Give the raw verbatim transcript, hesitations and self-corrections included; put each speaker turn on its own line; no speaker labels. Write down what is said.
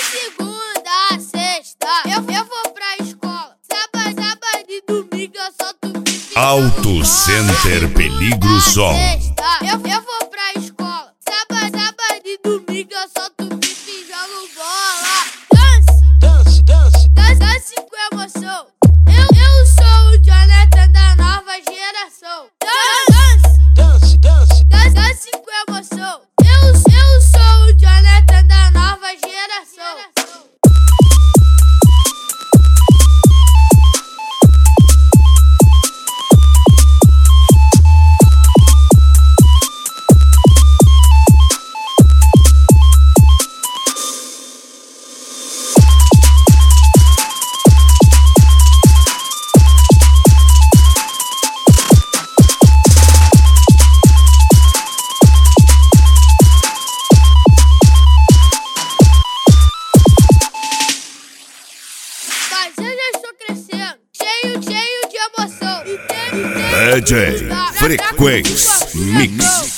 segunda a sexta, eu, eu vou pra escola. Sábado, sábado e domingo eu solto pipi.
Auto Center Peligro Sol.
Eu, eu vou pra escola. Sábado, sábado e domingo eu solto pipi e jogo bola. Dance, dance, dance, dance, dance com emoção. Eu, eu sou o Jonathan da nova geração. Dance, dance, dance, dance, dance com emoção. Eu, eu sou o Jonathan da nova geração. Mas eu já estou crescendo, cheio, cheio de emoção. E tem, e tem
D J Frequência Mix.